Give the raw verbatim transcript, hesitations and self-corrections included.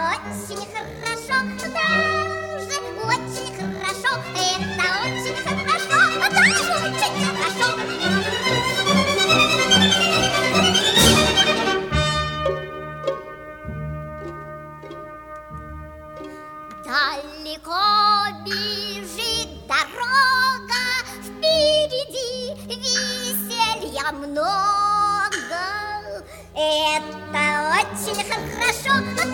очень хорошо, даже очень хорошо. Это очень хорошо, даже очень хорошо. Далеко бежит дорога, впереди веселья много. Это очень хорошо.